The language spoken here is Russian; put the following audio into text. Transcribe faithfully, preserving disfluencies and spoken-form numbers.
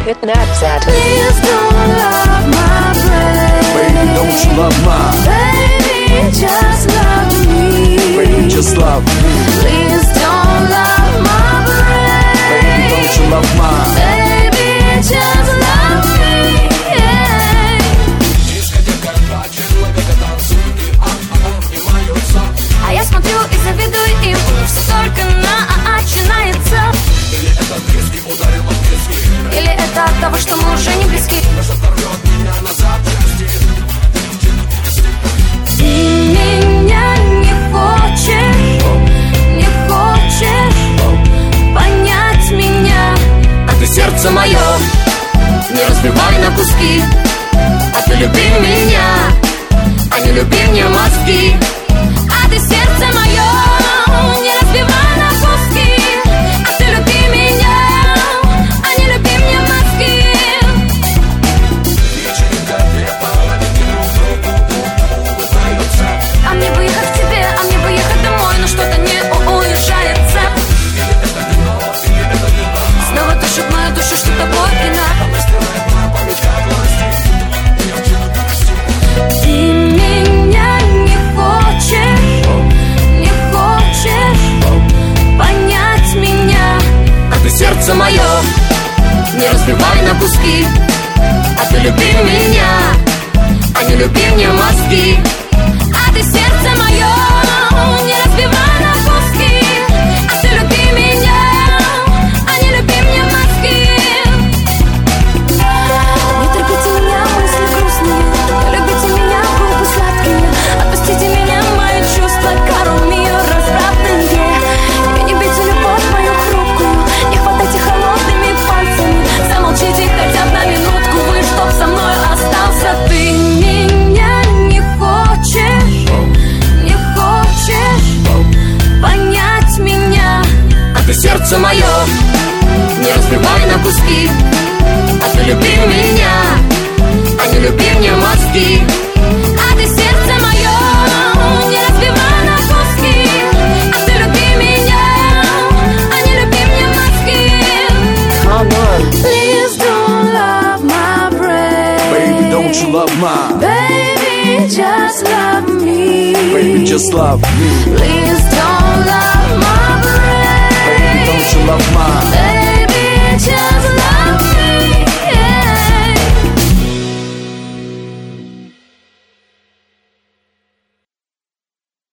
Hit naps at. Please don't love my brain. Baby, don't you love mine? Baby, just love me. Baby, just love me. Please don't love my brain. Baby, don't you love mine? Baby, just love me. Yeah. А я смотрю и завидую им, у них все только начинается. Или это близкий ударил от близких, или это от того, что мы уже не близки. что порвет меня на запчасти. Ты меня не хочешь, не хочешь понять меня. А ты сердце мое не разбивай на куски. А ты люби меня, а не люби мне мозги. А ты сердце мое не разбивай на куски. А ты люби меня, а не люби мне мозги. А мне бы ехать к тебе, а мне бы ехать домой, но что-то не уезжается. Снова душит мою душу, что тобой вина. Ты меня не хочешь, не хочешь понять меня. А ты сердце мое не разбивай на куски. А ты люби меня, а не люби мне мозги. А ты сердце мое не разбивай на куски. А ты люби меня, а не люби мне мозги. Не терпите меня, мысли грустные. Любите меня, губы сладкие. Отпустите меня, мои чувства, кару мир развратные. И не бейте любовь мою хрупкую. Не хватайте холодными пальцами. Замолчите хотя бы на минутку. Вы чтоб со мной остался. Ты меня не хочешь, не хочешь понять меня. А ты сердце мое не разбивай на куски. А ты люби меня, а не люби мне мозги. А ты сердце мое не разбивай на куски. А ты люби меня, а не люби мне мозги. Come on. Please don't love my brain. Baby, don't you love mine? Baby, just love me. Baby, just love me. Please